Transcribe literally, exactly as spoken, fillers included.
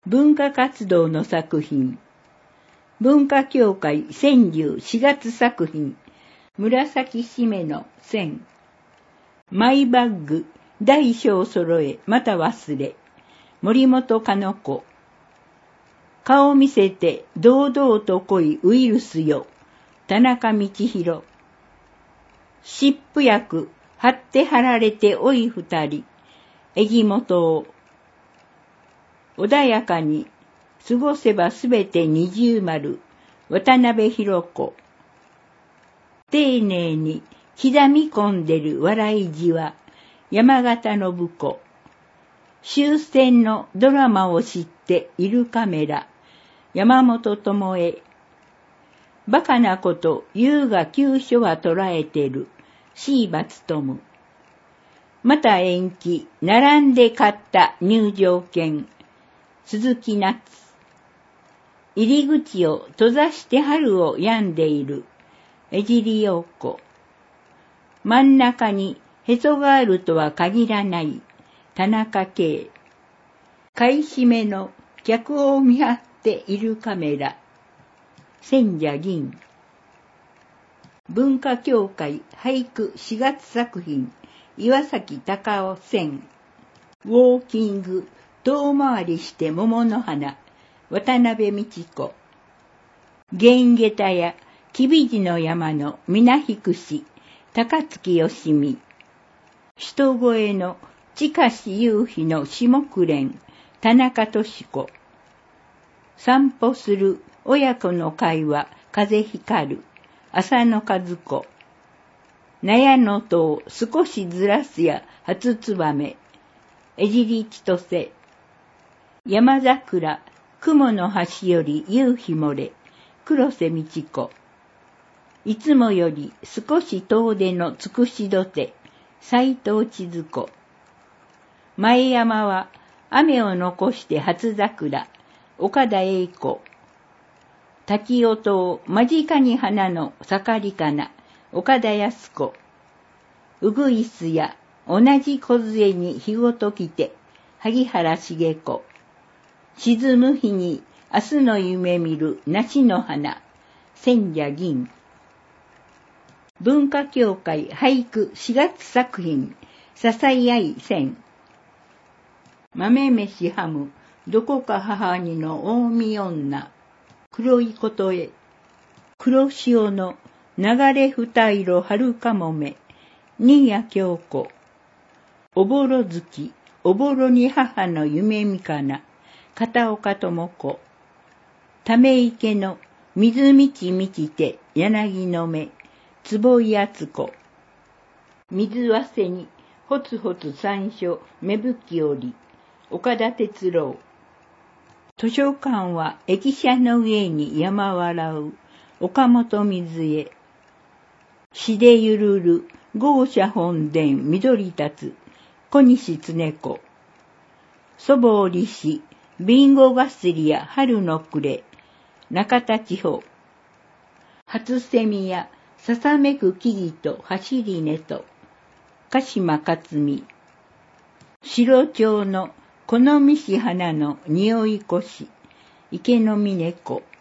文化活動の作品。文化協会川柳しがつ作品。紫しめの線。マイバッグ、大小揃え、また忘れ。森本かの子。顔見せて、堂々と来いウイルスよ。田中道弘。湿布薬、貼って貼られておい二人。えぎもとを。穏やかに過ごせばすべて二重丸、渡辺博子。丁寧に刻み込んでる笑いじわ、山形信子。終戦のドラマを知っているカメラ、山本智恵。バカなこと優雅急所は捉えてる、椎葉勉。また延期、並んで買った入場券、鈴木夏。入り口を閉ざして春を病んでいる、江尻陽子。真ん中にへそがあるとは限らない、田中圭。買い占めの客を見張っているカメラ、千社銀。文化協会俳句しがつ作品、岩崎隆夫線。ウォーキング、遠回りして桃の花、渡辺美智子。玄下駄や吉備寺の山の皆引し、高槻義美。人越の近し夕日の下暮蓮、田中俊子。散歩する親子の会話、風光る、浅野和子。納屋の戸を少しずらすや初燕、江尻千歳。山桜、雲の端より夕日漏れ、黒瀬道子。いつもより少し遠出のつくし土手、斎藤千鶴子。前山は雨を残して初桜、岡田栄子。滝音を間近に花の盛りかな、岡田康子。うぐいすや同じ梢に日ごと来て、萩原茂子。沈む日に明日の夢見る梨の花、千社銀。文化協会俳句しがつ作品、笹井愛線。豆飯ハム、どこか母にの近江女、黒いことへ。黒潮の流れ二色春かもめ、新谷京子。おぼろ月、おぼろに母の夢見かな、片岡智子。ため池の水満ち満ちて柳の芽、坪井敦子。水わせにほつほつ山椒芽吹きおり、岡田哲郎。図書館は駅舎の上に山笑う、岡本水江。詩でゆるる豪舎本殿緑立つ、小西常子。祖母折しビンゴ祭や春の暮れ、中田千穂。初セミやささめく木々と走りねと、鹿島克美。白鳥の好みし花の匂い越し、池の峰子。